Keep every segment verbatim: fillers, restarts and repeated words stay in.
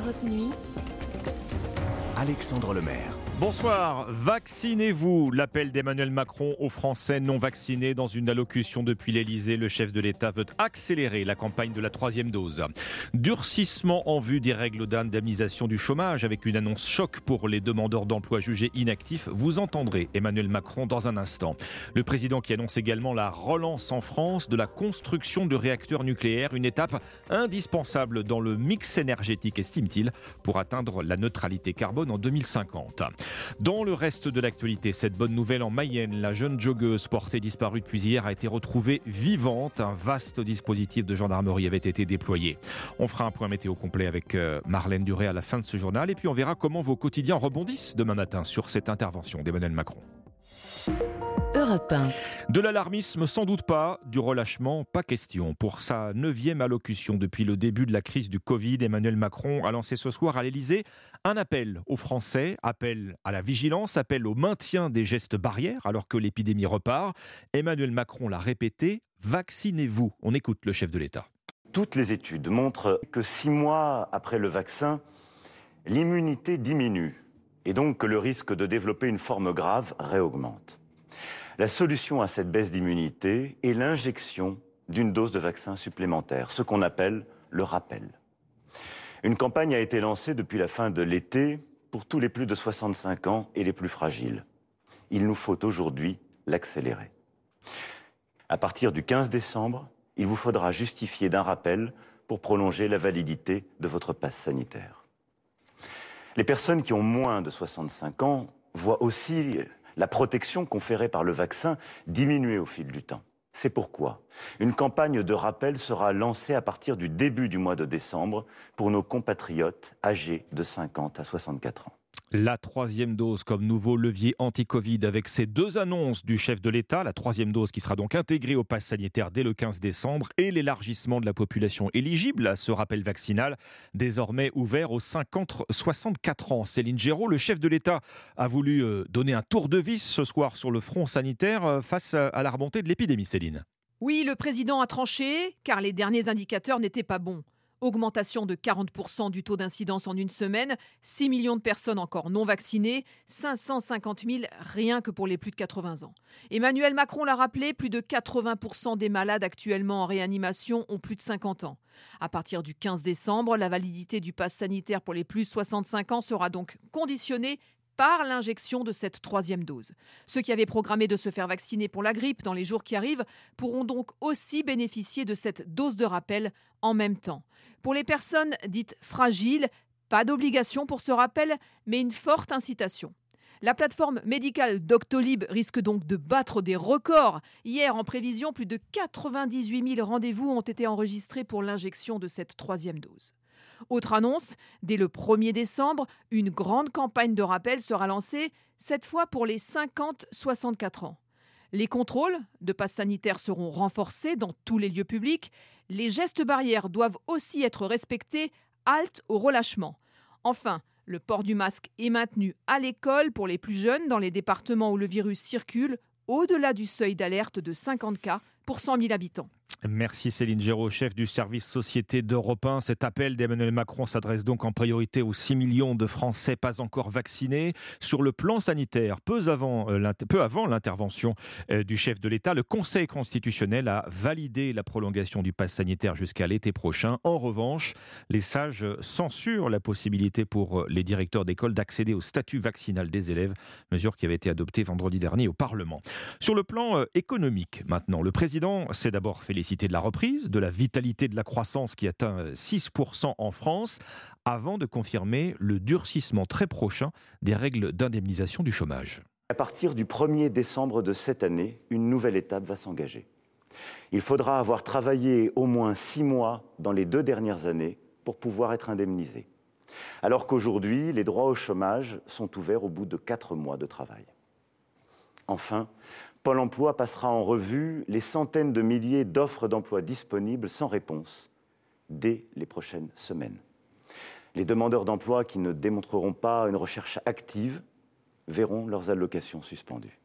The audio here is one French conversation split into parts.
Europe Nuit, Alexandre Lemaire. Bonsoir, vaccinez-vous. L'appel d'Emmanuel Macron aux Français non vaccinés dans une allocution depuis l'Elysée. Le chef de l'État veut accélérer la campagne de la troisième dose. Durcissement en vue des règles d'indemnisation du chômage avec une annonce choc pour les demandeurs d'emploi jugés inactifs. Vous entendrez Emmanuel Macron dans un instant. Le président qui annonce également la relance en France de la construction de réacteurs nucléaires, une étape indispensable dans le mix énergétique, estime-t-il, pour atteindre la neutralité carbone en deux mille cinquante. Dans le reste de l'actualité, cette bonne nouvelle en Mayenne, la jeune joggeuse portée disparue depuis hier a été retrouvée vivante. Un vaste dispositif de gendarmerie avait été déployé. On fera un point météo complet avec Marlène Duré à la fin de ce journal et puis on verra comment vos quotidiens rebondissent demain matin sur cette intervention d'Emmanuel Macron. Europe un. De l'alarmisme, sans doute pas. Du relâchement, pas question. Pour sa neuvième allocution depuis le début de la crise du Covid, Emmanuel Macron a lancé ce soir à l'Elysée un appel aux Français, appel à la vigilance, appel au maintien des gestes barrières alors que l'épidémie repart. Emmanuel Macron l'a répété, vaccinez-vous. On écoute le chef de l'État. Toutes les études montrent que six mois après le vaccin, l'immunité diminue et donc que le risque de développer une forme grave réaugmente. La solution à cette baisse d'immunité est l'injection d'une dose de vaccin supplémentaire, ce qu'on appelle le rappel. Une campagne a été lancée depuis la fin de l'été pour tous les plus de soixante-cinq ans et les plus fragiles. Il nous faut aujourd'hui l'accélérer. À partir du quinze décembre, il vous faudra justifier d'un rappel pour prolonger la validité de votre passe sanitaire. Les personnes qui ont moins de soixante-cinq ans voient aussi la protection conférée par le vaccin diminuer au fil du temps. C'est pourquoi une campagne de rappel sera lancée à partir du début du mois de décembre pour nos compatriotes âgés de cinquante à soixante-quatre ans. La troisième dose comme nouveau levier anti-Covid avec ces deux annonces du chef de l'État. La troisième dose qui sera donc intégrée au pass sanitaire dès le quinze décembre et l'élargissement de la population éligible à ce rappel vaccinal, désormais ouvert aux cinquante à soixante-quatre ans. Céline Géraud, le chef de l'État, a voulu donner un tour de vis ce soir sur le front sanitaire face à la remontée de l'épidémie, Céline. Oui, le président a tranché car les derniers indicateurs n'étaient pas bons. Augmentation de quarante pour cent du taux d'incidence en une semaine, six millions de personnes encore non vaccinées, cinq cent cinquante mille rien que pour les plus de quatre-vingts ans. Emmanuel Macron l'a rappelé, plus de quatre-vingts pour cent des malades actuellement en réanimation ont plus de cinquante ans. À partir du quinze décembre, la validité du pass sanitaire pour les plus de soixante-cinq ans sera donc conditionnée par l'injection de cette troisième dose. Ceux qui avaient programmé de se faire vacciner pour la grippe dans les jours qui arrivent pourront donc aussi bénéficier de cette dose de rappel en même temps. Pour les personnes dites fragiles, pas d'obligation pour ce rappel, mais une forte incitation. La plateforme médicale Doctolib risque donc de battre des records. Hier, en prévision, plus de quatre-vingt-dix-huit mille rendez-vous ont été enregistrés pour l'injection de cette troisième dose. Autre annonce, dès le premier décembre, une grande campagne de rappel sera lancée, cette fois pour les cinquante à soixante-quatre ans. Les contrôles de passe sanitaire seront renforcés dans tous les lieux publics. Les gestes barrières doivent aussi être respectés, halte au relâchement. Enfin, le port du masque est maintenu à l'école pour les plus jeunes dans les départements où le virus circule, au-delà du seuil d'alerte de cinquante cas pour cent mille habitants. Merci Céline Géraud, chef du service société d'Europe un. Cet appel d'Emmanuel Macron s'adresse donc en priorité aux six millions de Français pas encore vaccinés. Sur le plan sanitaire, peu avant, euh, peu avant l'intervention euh, du chef de l'État, le Conseil constitutionnel a validé la prolongation du pass sanitaire jusqu'à l'été prochain. En revanche, les sages censurent la possibilité pour les directeurs d'école d'accéder au statut vaccinal des élèves, mesure qui avait été adoptée vendredi dernier au Parlement. Sur le plan euh, économique, maintenant, le président s'est d'abord félicité de la reprise, de la vitalité de la croissance qui atteint six pour cent en France, avant de confirmer le durcissement très prochain des règles d'indemnisation du chômage. À partir du premier décembre de cette année, une nouvelle étape va s'engager. Il faudra avoir travaillé au moins six mois dans les deux dernières années pour pouvoir être indemnisé. Alors qu'aujourd'hui, les droits au chômage sont ouverts au bout de quatre mois de travail. Enfin, Pôle emploi passera en revue les centaines de milliers d'offres d'emploi disponibles sans réponse dès les prochaines semaines. Les demandeurs d'emploi qui ne démontreront pas une recherche active verront leurs allocations suspendues.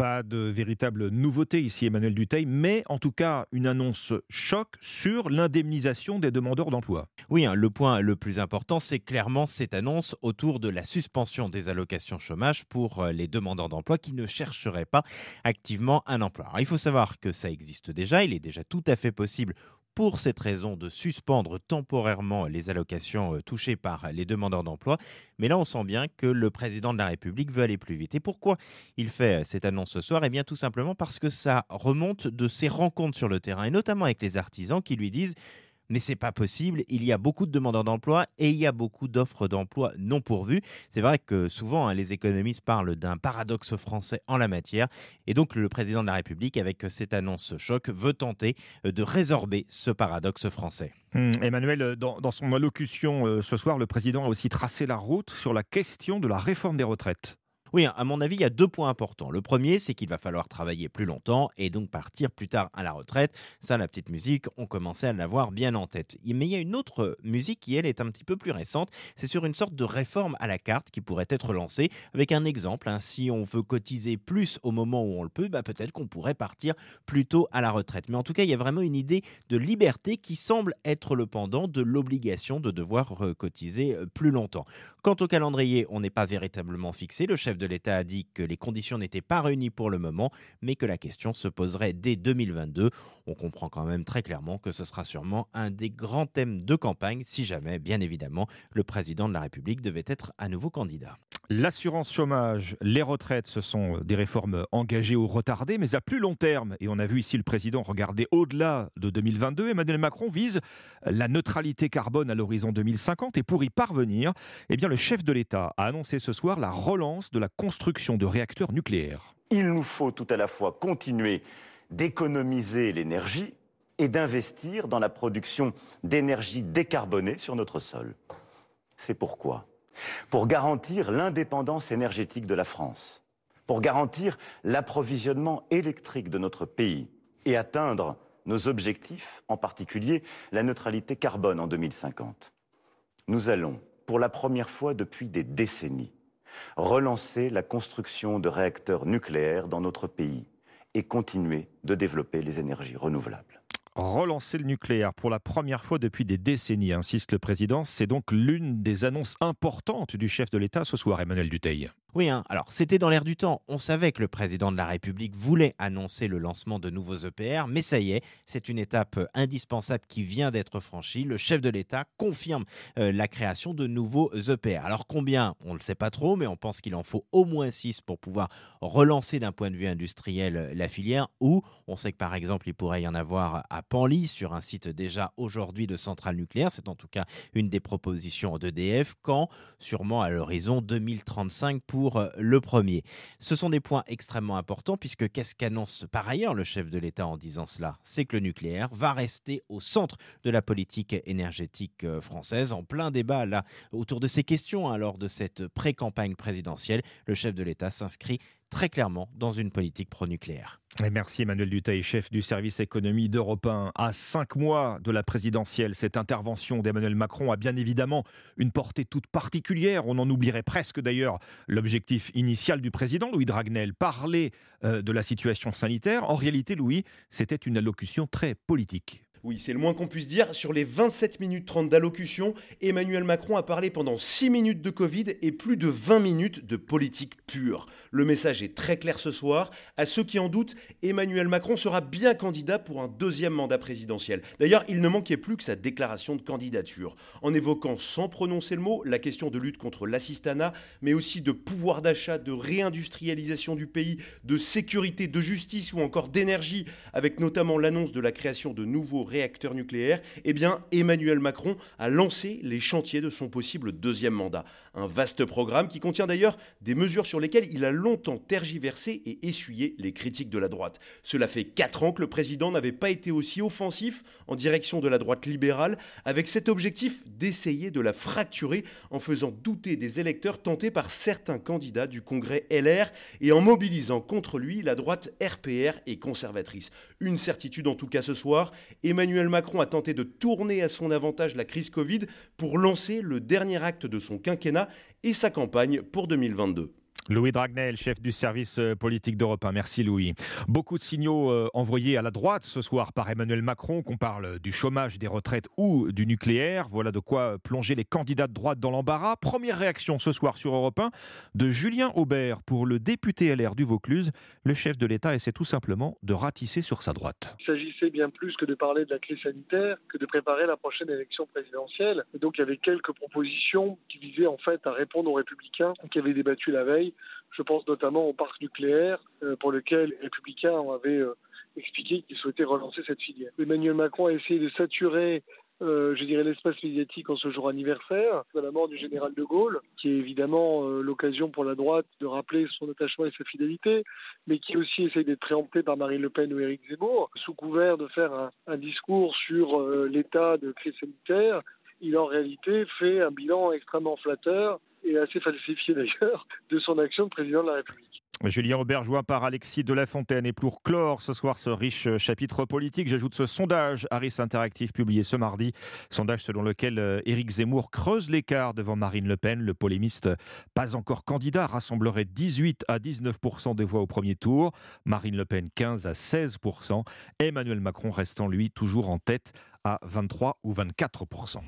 Pas de véritable nouveauté ici, Emmanuel Dutheil, mais en tout cas une annonce choc sur l'indemnisation des demandeurs d'emploi. Oui, hein, le point le plus important, c'est clairement cette annonce autour de la suspension des allocations chômage pour les demandeurs d'emploi qui ne chercheraient pas activement un emploi. Alors, il faut savoir que ça existe déjà, il est déjà tout à fait possible pour cette raison de suspendre temporairement les allocations touchées par les demandeurs d'emploi. Mais là, on sent bien que le président de la République veut aller plus vite. Et pourquoi il fait cette annonce ce soir ? Eh bien, tout simplement parce que ça remonte de ses rencontres sur le terrain, et notamment avec les artisans qui lui disent « Mais c'est pas possible, il y a beaucoup de demandeurs d'emploi et il y a beaucoup d'offres d'emploi non pourvues. » C'est vrai que souvent, hein, les économistes parlent d'un paradoxe français en la matière. Et donc, le président de la République, avec cette annonce choc, veut tenter de résorber ce paradoxe français. Hum, Emmanuel, dans, dans son allocution euh, ce soir, le président a aussi tracé la route sur la question de la réforme des retraites. Oui, à mon avis, il y a deux points importants. Le premier, c'est qu'il va falloir travailler plus longtemps et donc partir plus tard à la retraite. Ça, la petite musique, on commençait à l'avoir bien en tête. Mais il y a une autre musique qui, elle, est un petit peu plus récente. C'est sur une sorte de réforme à la carte qui pourrait être lancée avec un exemple. Hein. Si on veut cotiser plus au moment où on le peut, bah, peut-être qu'on pourrait partir plus tôt à la retraite. Mais en tout cas, il y a vraiment une idée de liberté qui semble être le pendant de l'obligation de devoir cotiser plus longtemps. Quant au calendrier, on n'est pas véritablement fixé. Le chef de l'État a dit que les conditions n'étaient pas réunies pour le moment, mais que la question se poserait dès deux mille vingt-deux. On comprend quand même très clairement que ce sera sûrement un des grands thèmes de campagne, si jamais, bien évidemment, le président de la République devait être à nouveau candidat. L'assurance chômage, les retraites, ce sont des réformes engagées ou retardées, mais à plus long terme. Et on a vu ici le président regarder au-delà de deux mille vingt-deux. Emmanuel Macron vise la neutralité carbone à l'horizon deux mille cinquante. Et pour y parvenir, eh bien, le chef de l'État a annoncé ce soir la relance de la construction de réacteurs nucléaires. Il nous faut tout à la fois continuer d'économiser l'énergie et d'investir dans la production d'énergie décarbonée sur notre sol. C'est pourquoi Pour garantir l'indépendance énergétique de la France, pour garantir l'approvisionnement électrique de notre pays et atteindre nos objectifs, en particulier la neutralité carbone en deux mille cinquante. Nous allons, pour la première fois depuis des décennies, relancer la construction de réacteurs nucléaires dans notre pays et continuer de développer les énergies renouvelables. Relancer le nucléaire pour la première fois depuis des décennies, insiste le président. C'est donc l'une des annonces importantes du chef de l'État ce soir, Emmanuel Dutheil. Oui, hein. Alors c'était dans l'air du temps. On savait que le président de la République voulait annoncer le lancement de nouveaux E P R, mais ça y est, c'est une étape indispensable qui vient d'être franchie. Le chef de l'État confirme euh, la création de nouveaux E P R. Alors combien ? On ne le sait pas trop, mais on pense qu'il en faut au moins six pour pouvoir relancer d'un point de vue industriel la filière. Ou on sait que par exemple, il pourrait y en avoir à Penly, sur un site déjà aujourd'hui de centrale nucléaire. C'est en tout cas une des propositions d'E D F, quand sûrement à l'horizon deux mille trente-cinq pour Pour le premier. Ce sont des points extrêmement importants puisque qu'est-ce qu'annonce par ailleurs le chef de l'État en disant cela ? C'est que le nucléaire va rester au centre de la politique énergétique française. En plein débat là autour de ces questions, hein, lors de cette pré-campagne présidentielle, le chef de l'État s'inscrit très clairement dans une politique pro-nucléaire. Et merci Emmanuel Dutheil, chef du service économie d'Europe un. À cinq mois de la présidentielle, cette intervention d'Emmanuel Macron a bien évidemment une portée toute particulière. On en oublierait presque d'ailleurs l'objectif initial du président Louis Dragnel, parler euh, de la situation sanitaire. En réalité, Louis, c'était une allocution très politique. Oui, c'est le moins qu'on puisse dire. Sur les vingt-sept minutes trente d'allocution, Emmanuel Macron a parlé pendant six minutes de Covid et plus de vingt minutes de politique pure. Le message est très clair ce soir. À ceux qui en doutent, Emmanuel Macron sera bien candidat pour un deuxième mandat présidentiel. D'ailleurs, il ne manquait plus que sa déclaration de candidature. En évoquant sans prononcer le mot la question de lutte contre l'assistanat, mais aussi de pouvoir d'achat, de réindustrialisation du pays, de sécurité, de justice ou encore d'énergie, avec notamment l'annonce de la création de nouveaux réacteurs nucléaires, eh bien Emmanuel Macron a lancé les chantiers de son possible deuxième mandat. Un vaste programme qui contient d'ailleurs des mesures sur lesquelles il a longtemps tergiversé et essuyé les critiques de la droite. Cela fait quatre ans que le président n'avait pas été aussi offensif en direction de la droite libérale, avec cet objectif d'essayer de la fracturer en faisant douter des électeurs tentés par certains candidats du Congrès L R et en mobilisant contre lui la droite R P R et conservatrice. Une certitude en tout cas ce soir, Emmanuel Emmanuel Macron a tenté de tourner à son avantage la crise Covid pour lancer le dernier acte de son quinquennat et sa campagne pour deux mille vingt-deux. Louis Dragnel, chef du service politique d'Europe un. Merci Louis. Beaucoup de signaux euh, envoyés à la droite ce soir par Emmanuel Macron, qu'on parle du chômage, des retraites ou du nucléaire. Voilà de quoi plonger les candidats de droite dans l'embarras. Première réaction ce soir sur Europe un de Julien Aubert pour le député L R du Vaucluse. Le chef de l'État essaie tout simplement de ratisser sur sa droite. Il s'agissait bien plus que de parler de la crise sanitaire, que de préparer la prochaine élection présidentielle. Et donc il y avait quelques propositions qui visaient en fait à répondre aux Républicains qui avaient débattu la veille. Je pense notamment au parc nucléaire euh, pour lequel les Républicains avaient euh, expliqué qu'ils souhaitaient relancer cette filière. Emmanuel Macron a essayé de saturer euh, je dirais l'espace médiatique en ce jour anniversaire de la mort du général de Gaulle, qui est évidemment euh, l'occasion pour la droite de rappeler son attachement et sa fidélité, mais qui aussi essaye d'être préempté par Marine Le Pen ou Éric Zemmour, sous couvert de faire un, un discours sur euh, l'état de crise sanitaire. Il en réalité fait un bilan extrêmement flatteur et assez falsifié d'ailleurs de son action de président de la République. Julien Aubert joint par Alexis de la Fontaine. Et pour clore ce soir ce riche chapitre politique, j'ajoute ce sondage Harris Interactive publié ce mardi. Sondage selon lequel Éric Zemmour creuse l'écart devant Marine Le Pen. Le polémiste, pas encore candidat, rassemblerait dix-huit à dix-neuf pour cent des voix au premier tour. Marine Le Pen quinze à seize pour cent. Emmanuel Macron restant lui toujours en tête à vingt-trois ou vingt-quatre pour cent.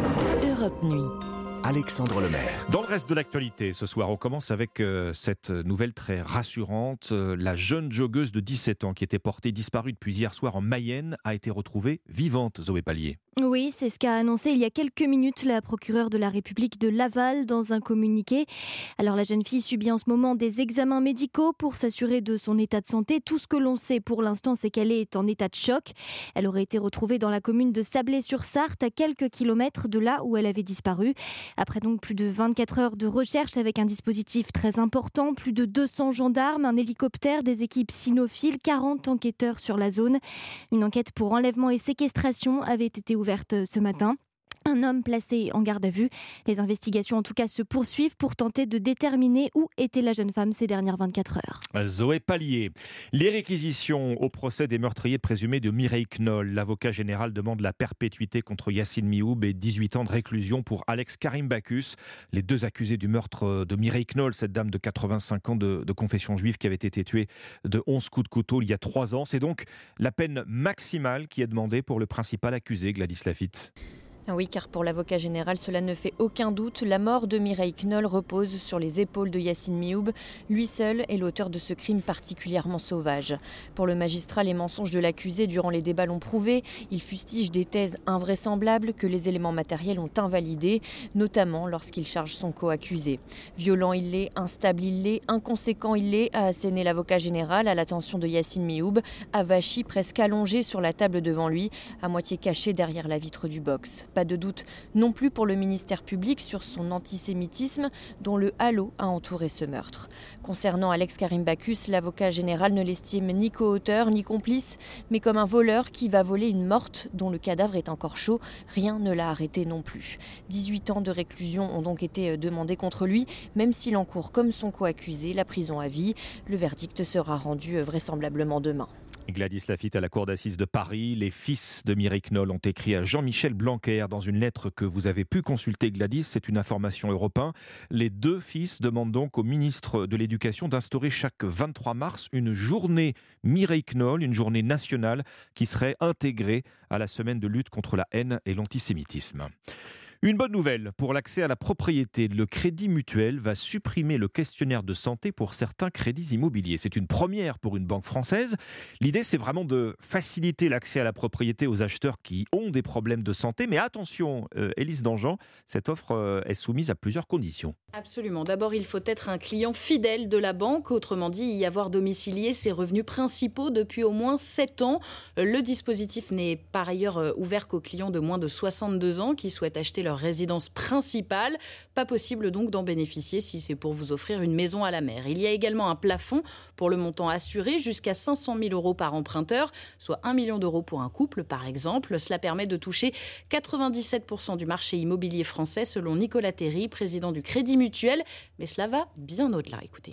Europe Nuit. Alexandre Lemaire. Dans le reste de l'actualité, ce soir, on commence avec euh, cette nouvelle très rassurante. Euh, la jeune joggeuse de dix-sept ans qui était portée disparue depuis hier soir en Mayenne a été retrouvée vivante, Zoé Pallier. Oui, c'est ce qu'a annoncé il y a quelques minutes la procureure de la République de Laval dans un communiqué. Alors la jeune fille subit en ce moment des examens médicaux pour s'assurer de son état de santé. Tout ce que l'on sait pour l'instant, c'est qu'elle est en état de choc. Elle aurait été retrouvée dans la commune de Sablé-sur-Sarthe, à quelques kilomètres de là où elle avait disparu. Après donc plus de vingt-quatre heures de recherche avec un dispositif très important, plus de deux cents gendarmes, un hélicoptère, des équipes cynophiles, quarante enquêteurs sur la zone. Une enquête pour enlèvement et séquestration avait été ouverte ce matin. Un homme placé en garde à vue. Les investigations en tout cas se poursuivent pour tenter de déterminer où était la jeune femme ces dernières vingt-quatre heures. Zoé Pallier. Les réquisitions au procès des meurtriers présumés de Mireille Knoll. L'avocat général demande la perpétuité contre Yacine Mioub et dix-huit ans de réclusion pour Alex Karim Bacchus. Les deux accusés du meurtre de Mireille Knoll, cette dame de quatre-vingt-cinq ans de, de confession juive qui avait été tuée de onze coups de couteau il y a trois ans. C'est donc la peine maximale qui est demandée pour le principal accusé, Gladys Laffitte. Oui, car pour l'avocat général, cela ne fait aucun doute. La mort de Mireille Knoll repose sur les épaules de Yacine Mioub. Lui seul est l'auteur de ce crime particulièrement sauvage. Pour le magistrat, les mensonges de l'accusé durant les débats l'ont prouvé. Il fustige des thèses invraisemblables que les éléments matériels ont invalidées, notamment lorsqu'il charge son co-accusé. Violent il l'est, instable il l'est, inconséquent il l'est, a asséné l'avocat général à l'attention de Yacine Mioub, avachi presque allongé sur la table devant lui, à moitié caché derrière la vitre du box. Pas de doute non plus pour le ministère public sur son antisémitisme dont le halo a entouré ce meurtre. Concernant Alex Karim Bacchus, l'avocat général ne l'estime ni co-auteur ni complice, mais comme un voleur qui va voler une morte dont le cadavre est encore chaud. Rien ne l'a arrêté non plus. dix-huit ans de réclusion ont donc été demandés contre lui, même s'il encourt comme son co-accusé la prison à vie. Le verdict sera rendu vraisemblablement demain. Gladys Laffitte à la cour d'assises de Paris. Les fils de Mireille Knoll ont écrit à Jean-Michel Blanquer dans une lettre que vous avez pu consulter, Gladys. C'est une information Europe un. Les deux fils demandent donc au ministre de l'Éducation d'instaurer chaque vingt-trois mars une journée Mireille Knoll, une journée nationale qui serait intégrée à la semaine de lutte contre la haine et l'antisémitisme. Une bonne nouvelle pour l'accès à la propriété. Le Crédit Mutuel va supprimer le questionnaire de santé pour certains crédits immobiliers. C'est une première pour une banque française. L'idée, c'est vraiment de faciliter l'accès à la propriété aux acheteurs qui ont des problèmes de santé. Mais attention, euh, Élise Dangean, cette offre euh, est soumise à plusieurs conditions. Absolument. D'abord, il faut être un client fidèle de la banque. Autrement dit, y avoir domicilié ses revenus principaux depuis au moins sept ans. Le dispositif n'est par ailleurs ouvert qu'aux clients de moins de soixante-deux ans qui souhaitent acheter leur résidence principale. Pas possible donc d'en bénéficier si c'est pour vous offrir une maison à la mer. Il y a également un plafond pour le montant assuré, jusqu'à cinq cent mille euros par emprunteur, soit un million d'euros pour un couple par exemple. Cela permet de toucher quatre-vingt-dix-sept pour cent du marché immobilier français selon Nicolas Terry, président du Crédit Mutuel. Mais cela va bien au-delà, écoutez.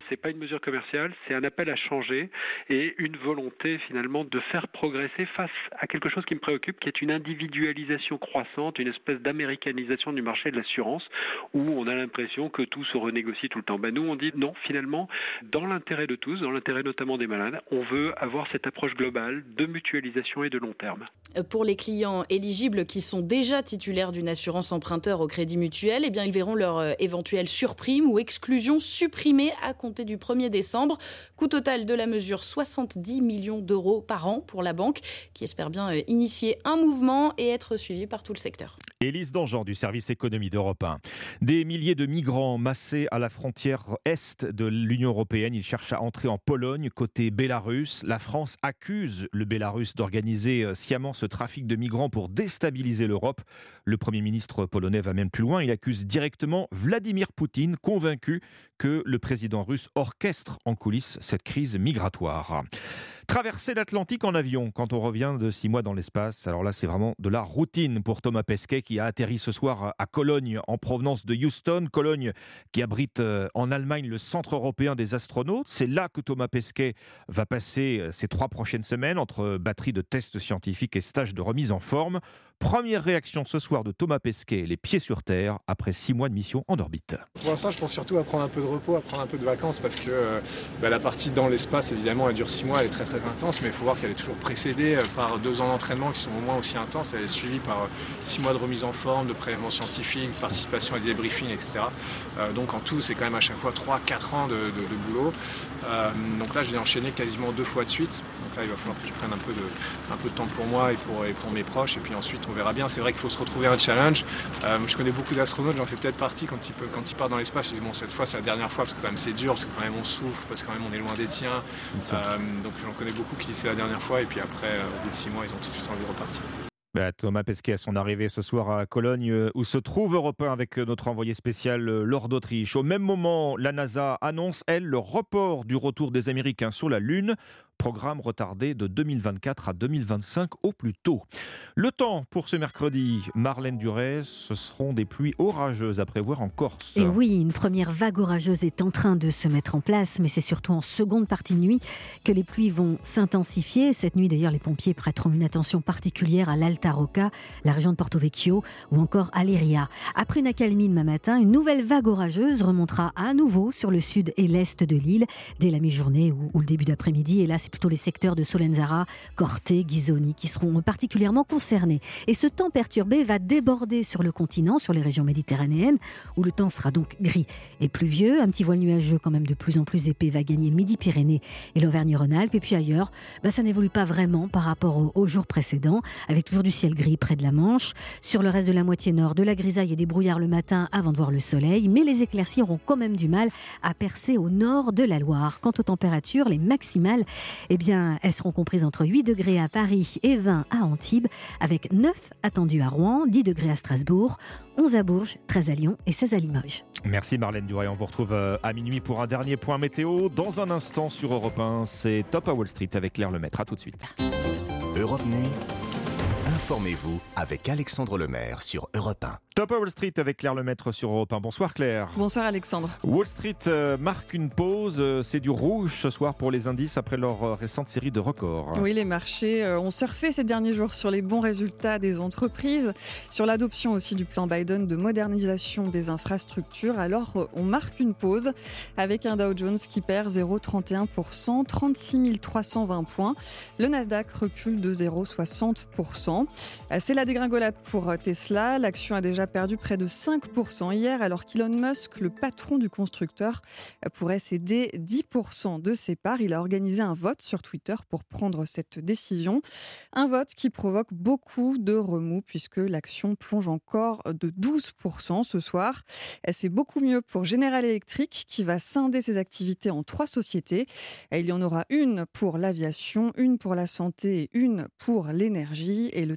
c'est pas une mesure commerciale, c'est un appel à changer et une volonté finalement de faire progresser face à quelque chose qui me préoccupe, qui est une individualisation croissante, une espèce d'américanisation du marché de l'assurance où on a l'impression que tout se renégocie tout le temps. Ben nous, on dit non, finalement, dans l'intérêt de tous, dans l'intérêt notamment des malades, on veut avoir cette approche globale de mutualisation et de long terme. Pour les clients éligibles qui sont déjà titulaires d'une assurance emprunteur au Crédit Mutuel, eh bien, ils verront leur euh, éventuelle surprime ou exclusion supprimée à compter du premier décembre. Coût total de la mesure, soixante-dix millions d'euros par an pour la banque, qui espère bien euh, initier un mouvement et être suivi par tout le secteur. Élise Dangean du service économie d'Europe un. Des milliers de migrants massés à la frontière est de l'Union européenne. Ils cherchent à entrer en Pologne, côté Bélarus. La France accuse le Bélarus d'organiser sciemment ce trafic de migrants pour déstabiliser l'Europe. Le Premier ministre polonais va même plus loin. Il accuse directement Vladimir Poutine, convaincu que le président russe orchestre en coulisses cette crise migratoire. Traverser l'Atlantique en avion quand on revient de six mois dans l'espace, alors là c'est vraiment de la routine pour Thomas Pesquet qui a atterri ce soir à Cologne en provenance de Houston. Cologne qui abrite en Allemagne le centre européen des astronautes. C'est là que Thomas Pesquet va passer ces trois prochaines semaines entre batterie de tests scientifiques et stage de remise en forme. Première réaction ce soir de Thomas Pesquet, les pieds sur terre après six mois de mission en orbite. Pour l'instant, je pense surtout à prendre un peu de repos, à prendre un peu de vacances parce que euh, bah, la partie dans l'espace, évidemment, elle dure six mois, elle est très très intense, mais il faut voir qu'elle est toujours précédée euh, par deux ans d'entraînement qui sont au moins aussi intenses. Elle est suivie par euh, six mois de remise en forme, de prélèvements scientifiques, participation à des débriefings, et cetera. Euh, donc en tout, c'est quand même à chaque fois trois quatre ans de, de, de boulot. Euh, donc là, je l'ai enchaîné quasiment deux fois de suite. Donc là, il va falloir que je prenne un peu de, un peu de temps pour moi et pour, et pour mes proches. Et puis ensuite, on verra bien. C'est vrai qu'il faut se retrouver un challenge. Euh, je connais beaucoup d'astronautes, j'en fais peut-être partie quand ils, quand ils partent dans l'espace. Ils disent bon, cette fois, c'est la dernière fois parce que quand même c'est dur, parce que quand même on souffre, parce que quand même on est loin des siens. Euh, donc j'en connais beaucoup qui disent c'est la dernière fois. Et puis après, euh, au bout de six mois, ils ont tout de suite envie de repartir. Bah, Thomas Pesquet à son arrivée ce soir à Cologne où se trouve Europe un avec notre envoyé spécial Laure d'Autriche. Au même moment, la NASA annonce, elle, le report du retour des Américains sur la Lune. Programme retardé de deux mille vingt-quatre à deux mille vingt-cinq au plus tôt. Le temps pour ce mercredi, Marlène Durez, ce seront des pluies orageuses à prévoir en Corse. Et oui, une première vague orageuse est en train de se mettre en place, mais c'est surtout en seconde partie de nuit que les pluies vont s'intensifier. Cette nuit, d'ailleurs, les pompiers prêteront une attention particulière à l'Alta Rocca, la région de Porto Vecchio ou encore à Leiria. Après une accalmie demain matin, une nouvelle vague orageuse remontera à nouveau sur le sud et l'est de l'île dès la mi-journée ou, ou le début d'après-midi. Et là, c'est plutôt les secteurs de Solenzara, Corte, Ghisoni qui seront particulièrement concernés. Et ce temps perturbé va déborder sur le continent, sur les régions méditerranéennes, où le temps sera donc gris et pluvieux. Un petit voile nuageux quand même de plus en plus épais va gagner le Midi-Pyrénées et l'Auvergne-Rhône-Alpes. Et puis ailleurs, bah, ça n'évolue pas vraiment par rapport au, au jour précédent, avec toujours du ciel gris près de la Manche. Sur le reste de la moitié nord, de la grisaille et des brouillards le matin avant de voir le soleil. Mais les éclaircies auront quand même du mal à percer au nord de la Loire. Quant aux températures, les maximales, eh bien, elles seront comprises entre huit degrés à Paris et vingt à Antibes, avec neuf attendus à Rouen, dix degrés à Strasbourg, onze à Bourges, treize à Lyon et seize à Limoges. Merci Marlène Durey. On vous retrouve à minuit pour un dernier point météo. Dans un instant sur Europe un, c'est Top à Wall Street avec Claire Lemaitre. À tout de suite. Europe Nuit, informez-vous avec Alexandre Lemaire sur Europe un. Top à Wall Street avec Claire Lemaitre sur Europe un. Bonsoir Claire. Bonsoir Alexandre. Wall Street euh, marque une pause. Euh, c'est du rouge ce soir pour les indices après leur euh, récente série de records. Oui, les marchés euh, ont surfé ces derniers jours sur les bons résultats des entreprises, sur l'adoption aussi du plan Biden de modernisation des infrastructures. Alors, euh, on marque une pause avec un Dow Jones qui perd zéro virgule trente et un pour cent, trente-six mille trois cent vingt points. Le Nasdaq recule de zéro virgule soixante pour cent. Euh, c'est la dégringolade pour Tesla. L'action a déjà perdu près de cinq pour cent hier, alors qu'Elon Musk, le patron du constructeur, pourrait céder dix pour cent de ses parts. Il a organisé un vote sur Twitter pour prendre cette décision. Un vote qui provoque beaucoup de remous puisque l'action plonge encore de douze pour cent ce soir. C'est beaucoup mieux pour General Electric qui va scinder ses activités en trois sociétés. Il y en aura une pour l'aviation, une pour la santé et une pour l'énergie. Et le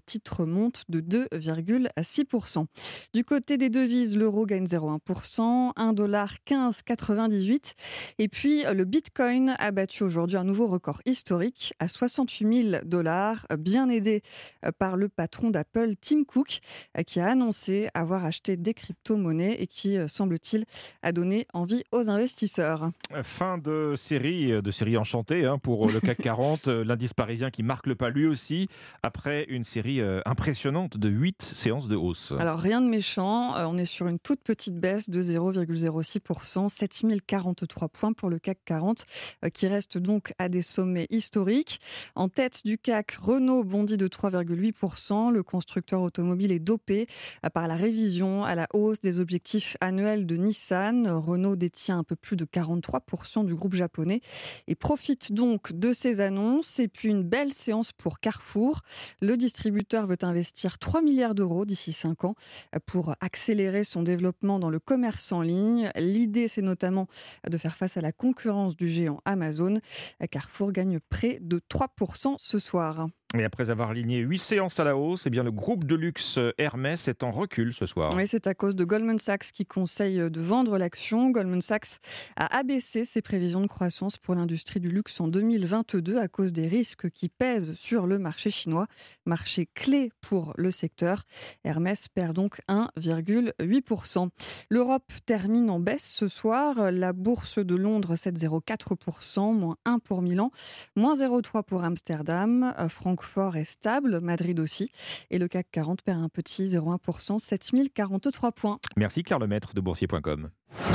titre monte de deux virgule six pour cent. Du côté des devises, l'euro gagne zéro virgule un pour cent, un dollar quinze virgule quatre-vingt-dix-huit. Et puis le Bitcoin a battu aujourd'hui un nouveau record historique à soixante-huit mille dollars, bien aidé par le patron d'Apple, Tim Cook, qui a annoncé avoir acheté des crypto-monnaies et qui, semble-t-il, a donné envie aux investisseurs. Fin de série, de série enchantée hein, pour le C A C quarante, l'indice parisien qui marque le pas lui aussi, après une série impressionnante de huit séances de hausse. Alors rien de méchant, on est sur une toute petite baisse de zéro virgule zéro six pour cent, sept mille quarante-trois points pour le C A C quarante, qui reste donc à des sommets historiques. En tête du C A C, Renault bondit de trois virgule huit pour cent, le constructeur automobile est dopé par la révision à la hausse des objectifs annuels de Nissan. Renault détient un peu plus de quarante-trois pour cent du groupe japonais et profite donc de ces annonces. Et puis une belle séance pour Carrefour. Le distributeur veut investir trois milliards d'euros d'ici cinq ans pour accélérer son développement dans le commerce en ligne. L'idée, c'est notamment de faire face à la concurrence du géant Amazon. Carrefour gagne près de trois pour cent ce soir. Et après avoir aligné huit séances à la hausse, eh bien le groupe de luxe Hermès est en recul ce soir. Oui, c'est à cause de Goldman Sachs qui conseille de vendre l'action. Goldman Sachs a abaissé ses prévisions de croissance pour l'industrie du luxe en deux mille vingt-deux à cause des risques qui pèsent sur le marché chinois, marché clé pour le secteur. Hermès perd donc un virgule huit pour cent. L'Europe termine en baisse ce soir. La bourse de Londres cède zéro virgule quatre pour cent, moins un pour Milan, moins zéro virgule trois pour Amsterdam. Francfort Fort est stable, Madrid aussi. Et le C A C quarante perd un petit zéro virgule un pour cent, sept mille quarante-trois points. Merci Claire Lemaître de boursier point com.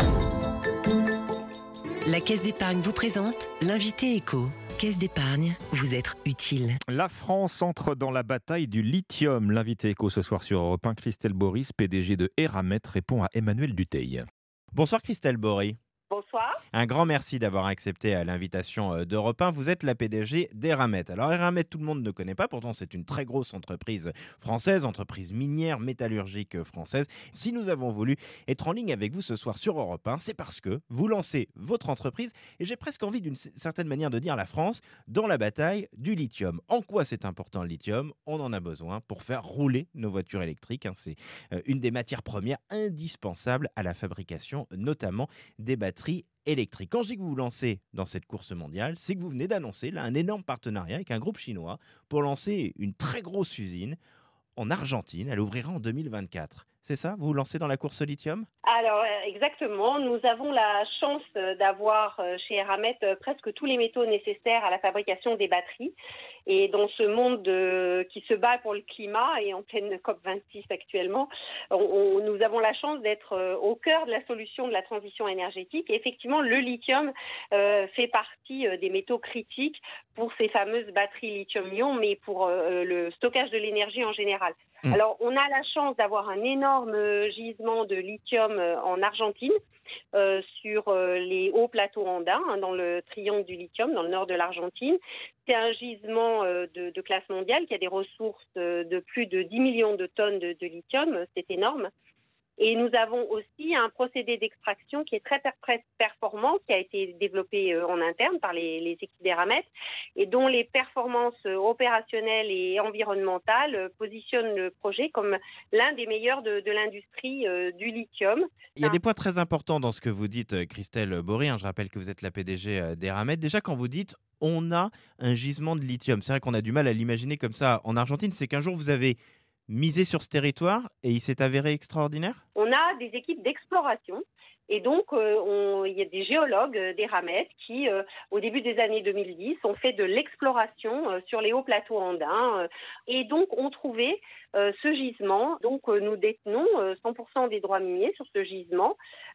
La Caisse d'épargne vous présente l'invité éco. Caisse d'épargne, vous être utile. La France entre dans la bataille du lithium. L'invité éco ce soir sur Europe un, Christelle Boris, P D G de Eramet, répond à Emmanuel Dutheil. Bonsoir Christelle Boris. Bonsoir. Un grand merci d'avoir accepté l'invitation d'Europe un. Vous êtes la P D G d'Eramet. Alors Eramet, tout le monde ne connaît pas, pourtant c'est une très grosse entreprise française, entreprise minière, métallurgique française. Si nous avons voulu être en ligne avec vous ce soir sur Europe un, c'est parce que vous lancez votre entreprise, et j'ai presque envie d'une certaine manière de dire la France, dans la bataille du lithium. En quoi c'est important le lithium ? On en a besoin pour faire rouler nos voitures électriques. C'est une des matières premières indispensables à la fabrication, notamment des batteries électrique. Quand je dis que vous vous lancez dans cette course mondiale, c'est que vous venez d'annoncer là un énorme partenariat avec un groupe chinois pour lancer une très grosse usine en Argentine. Elle ouvrira en deux mille vingt-quatre. C'est ça ? Vous vous lancez dans la course au lithium ? Alors exactement, nous avons la chance d'avoir chez Eramet presque tous les métaux nécessaires à la fabrication des batteries. Et dans ce monde de, qui se bat pour le climat et en pleine C O P vingt-six actuellement, on, on, nous avons la chance d'être au cœur de la solution de la transition énergétique. Et effectivement, le lithium euh, fait partie des métaux critiques pour ces fameuses batteries lithium-ion, mais pour euh, le stockage de l'énergie en général. Mmh. Alors, on a la chance d'avoir un énorme gisement de lithium en Argentine, euh, sur euh, les hauts plateaux andins, hein, dans le triangle du lithium, dans le nord de l'Argentine. C'est un gisement euh, de, de classe mondiale qui a des ressources euh, de plus de dix millions de tonnes de, de lithium. C'est énorme. Et nous avons aussi un procédé d'extraction qui est très, très performant, qui a été développé en interne par les, les équipes d'Eramet et dont les performances opérationnelles et environnementales positionnent le projet comme l'un des meilleurs de, de l'industrie euh, du lithium. Il y a des points très importants dans ce que vous dites, Christelle Boris. Je rappelle que vous êtes la P D G d'Eramet. Déjà, quand vous dites « on a un gisement de lithium », c'est vrai qu'on a du mal à l'imaginer comme ça en Argentine. C'est qu'un jour, vous avez misé sur ce territoire et il s'est avéré extraordinaire ? On a des équipes d'exploration et donc euh, on, il y a des géologues d'Eramet qui, euh, au début des années deux mille dix, ont fait de l'exploration euh, sur les hauts plateaux andins euh, et donc ont trouvé euh, ce gisement. Donc euh, nous détenons euh, cent pour cent des droits miniers sur ce gisement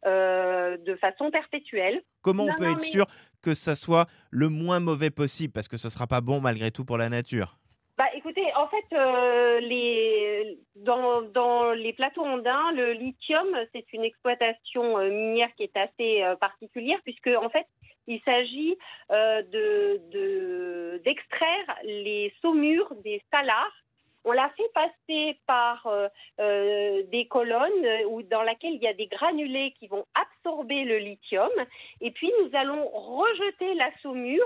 euh, de façon perpétuelle. Comment non, on peut non, être mais... sûr que ça soit le moins mauvais possible, parce que ce ne sera pas bon malgré tout pour la nature ? Bah, écoutez, en fait, euh, les, dans, dans les plateaux andins, le lithium, c'est une exploitation euh, minière qui est assez euh, particulière, puisque en fait, il s'agit euh, de, de, d'extraire les saumures des salars. On l'a fait passer par euh, euh, des colonnes où, dans lesquelles il y a des granulés qui vont absorber le lithium, et puis nous allons rejeter la saumure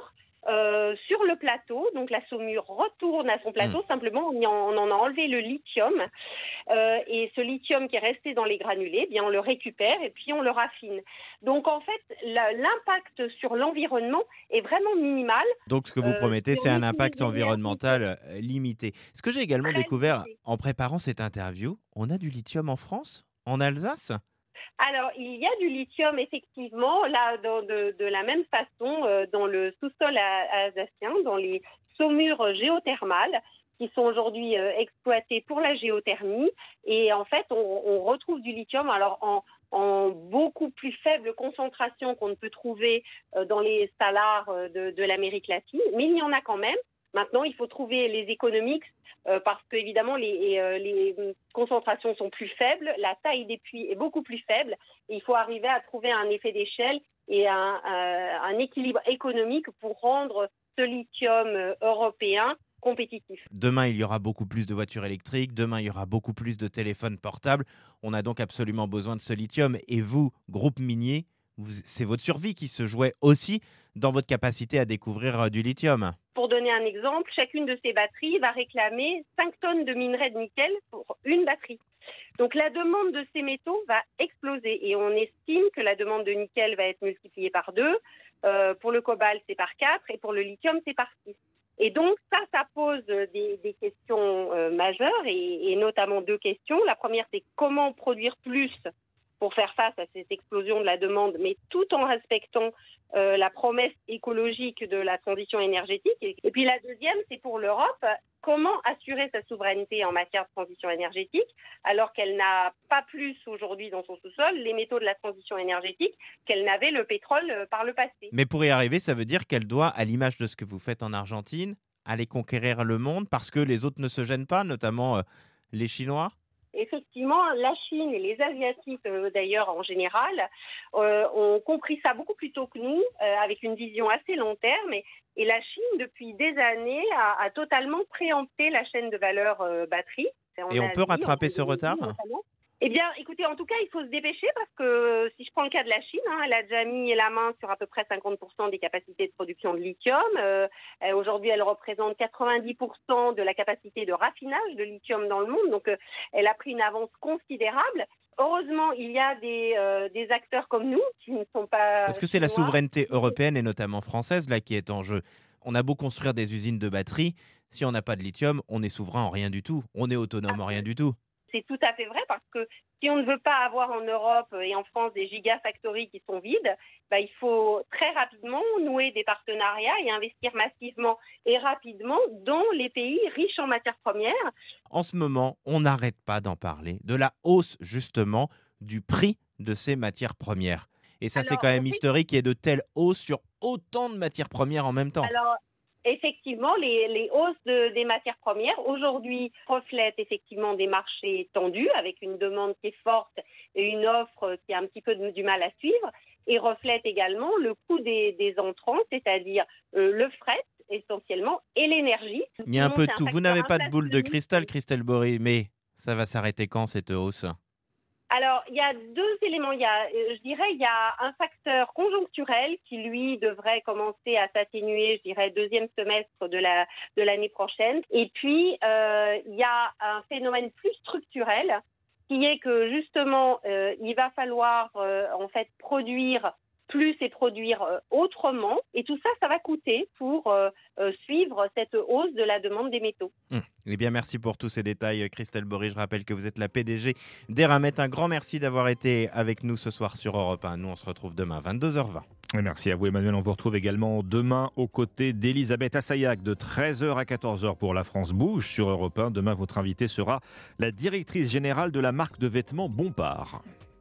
euh, sur le plateau. Donc la saumure retourne à son plateau. Mmh. Simplement, on, y en, on en a enlevé le lithium. Euh, et ce lithium qui est resté dans les granulés, eh bien, on le récupère et puis on le raffine. Donc en fait, la, l'impact sur l'environnement est vraiment minimal. Donc ce que vous euh, promettez, c'est un impact environnemental limité. Ce que j'ai également Très découvert limité. en préparant cette interview, on a du lithium en France, en Alsace ? Alors, il y a du lithium, effectivement, là, dans, de, de la même façon, euh, dans le sous-sol alsacien, dans les saumures géothermales, qui sont aujourd'hui euh, exploitées pour la géothermie. Et en fait, on, on retrouve du lithium, alors en, en beaucoup plus faible concentration qu'on ne peut trouver euh, dans les salars euh, de, de l'Amérique latine, mais il y en a quand même. Maintenant, il faut trouver les économiques euh, parce qu'évidemment, les, euh, les concentrations sont plus faibles, la taille des puits est beaucoup plus faible. Et il faut arriver à trouver un effet d'échelle et un, un, un équilibre économique pour rendre ce lithium euh, européen compétitif. Demain, il y aura beaucoup plus de voitures électriques. Demain, il y aura beaucoup plus de téléphones portables. On a donc absolument besoin de ce lithium. Et vous, groupe minier, vous, c'est votre survie qui se jouait aussi dans votre capacité à découvrir euh, du lithium. Pour donner un exemple, chacune de ces batteries va réclamer cinq tonnes de minerai de nickel pour une batterie. Donc la demande de ces métaux va exploser et on estime que la demande de nickel va être multipliée par deux. Euh, pour le cobalt, c'est par quatre et pour le lithium, c'est par six. Et donc ça, ça pose des, des questions euh, majeures et, et notamment deux questions. La première, c'est comment produire plus pour faire face à cette explosion de la demande, mais tout en respectant euh, la promesse écologique de la transition énergétique. Et, et puis la deuxième, c'est pour l'Europe, comment assurer sa souveraineté en matière de transition énergétique, alors qu'elle n'a pas plus aujourd'hui dans son sous-sol les métaux de la transition énergétique qu'elle n'avait le pétrole euh, par le passé. Mais pour y arriver, ça veut dire qu'elle doit, à l'image de ce que vous faites en Argentine, aller conquérir le monde parce que les autres ne se gênent pas, notamment euh, les Chinois ? Effectivement, la Chine et les Asiatiques, euh, d'ailleurs, en général, euh, ont compris ça beaucoup plus tôt que nous, euh, avec une vision assez long terme. Et, et la Chine, depuis des années, a, a totalement préempté la chaîne de valeur euh, batterie. Et on Asie, peut rattraper ce retard ? Notamment. Eh bien, écoutez, en tout cas, il faut se dépêcher parce que si je prends le cas de la Chine, hein, elle a déjà mis la main sur à peu près cinquante pour cent des capacités de production de lithium. Euh, aujourd'hui, elle représente quatre-vingt-dix pour cent de la capacité de raffinage de lithium dans le monde. Donc, euh, elle a pris une avance considérable. Heureusement, il y a des, euh, des acteurs comme nous qui ne sont pas... Est-ce que c'est la souveraineté européenne et notamment française là qui est en jeu ? On a beau construire des usines de batteries, si on n'a pas de lithium, on est souverain en rien du tout. On est autonome en rien du tout. C'est tout à fait vrai parce que si on ne veut pas avoir en Europe et en France des gigafactories qui sont vides, bah, il faut très rapidement nouer des partenariats et investir massivement et rapidement dans les pays riches en matières premières. En ce moment, on n'arrête pas d'en parler, de la hausse justement du prix de ces matières premières. Et ça, Alors, c'est quand même historique qu'il y ait de telles hausses sur autant de matières premières en même temps. Alors, effectivement, les, les hausses de, des matières premières, aujourd'hui, reflètent effectivement des marchés tendus, avec une demande qui est forte et une offre qui a un petit peu de, du mal à suivre, et reflètent également le coût des, des entrants, c'est-à-dire euh, le fret, essentiellement, et l'énergie. Il y a un peu de tout. Vous n'avez pas de boule de cristal, Christelle Bory, mais ça va s'arrêter quand, cette hausse ? Alors, il y a deux éléments. Il y a, je dirais, il y a un facteur conjoncturel qui, lui, devrait commencer à s'atténuer, je dirais, deuxième semestre de la de l'année prochaine. Et puis, euh, il y a un phénomène plus structurel qui est que, justement, euh, il va falloir, euh, en fait, produire plus et produire euh, autrement. Et tout ça, ça va coûter pour euh, euh, suivre cette hausse de la demande des métaux. Mmh. Eh bien, merci pour tous ces détails, Christelle Bory. Je rappelle que vous êtes la P D G d'Eramet. Un grand merci d'avoir été avec nous ce soir sur Europe un. Nous, on se retrouve demain, vingt-deux heures vingt. Et merci à vous, Emmanuel. On vous retrouve également demain aux côtés d'Elisabeth Assayag de treize heures à quatorze heures pour La France Bouge sur Europe un. Demain, votre invitée sera la directrice générale de la marque de vêtements Bompard.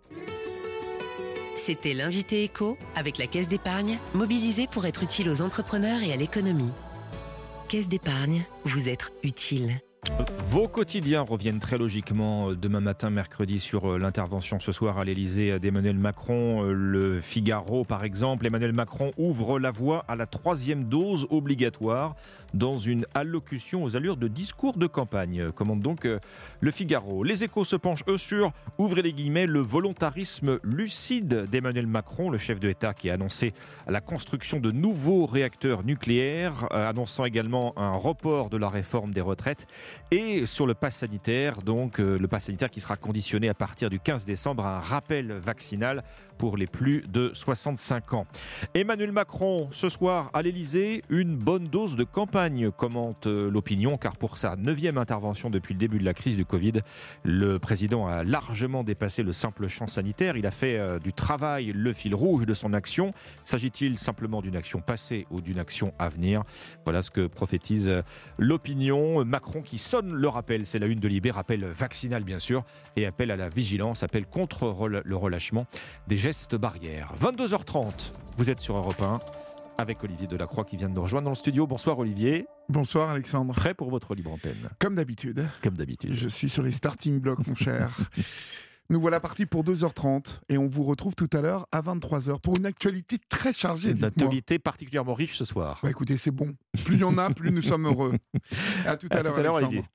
C'était l'invité éco avec la Caisse d'épargne, mobilisée pour être utile aux entrepreneurs et à l'économie. Caisse d'épargne, vous être utile. Vos quotidiens reviennent très logiquement demain matin, mercredi, sur l'intervention ce soir à l'Elysée d'Emmanuel Macron. Le Figaro, par exemple, Emmanuel Macron ouvre la voie à la troisième dose obligatoire dans une allocution aux allures de discours de campagne, commente donc le Figaro. Les Échos se penchent, eux, sur, ouvrez les guillemets, le volontarisme lucide d'Emmanuel Macron, le chef de l'État qui a annoncé la construction de nouveaux réacteurs nucléaires, annonçant également un report de la réforme des retraites. Et sur le pass sanitaire, donc euh, le pass sanitaire qui sera conditionné à partir du quinze décembre à un rappel vaccinal pour les plus de soixante-cinq ans. Emmanuel Macron, ce soir à l'Elysée, une bonne dose de campagne, commente euh, l'opinion, car pour sa neuvième intervention depuis le début de la crise du Covid, le président a largement dépassé le simple champ sanitaire. Il a fait euh, du travail le fil rouge de son action. S'agit-il simplement d'une action passée ou d'une action à venir ? Voilà ce que prophétise euh, l'opinion. Macron qui sonne le rappel, c'est la une de Libé, rappel vaccinal bien sûr, et appel à la vigilance, appel contre le relâchement des gestes barrières. vingt-deux heures trente, vous êtes sur Europe un avec Olivier Delacroix qui vient de nous rejoindre dans le studio. Bonsoir Olivier. Bonsoir Alexandre. Prêt pour votre libre antenne ? Comme d'habitude. Comme d'habitude. Je suis sur les starting blocks mon cher. Nous voilà partis pour deux heures trente et on vous retrouve tout à l'heure à vingt-trois heures pour une actualité très chargée. Une actualité particulièrement riche ce soir. Bah écoutez, c'est bon. Plus il y en a, plus nous sommes heureux. À tout à, à l'heure, tout à l'heure Alexandre. Olivier.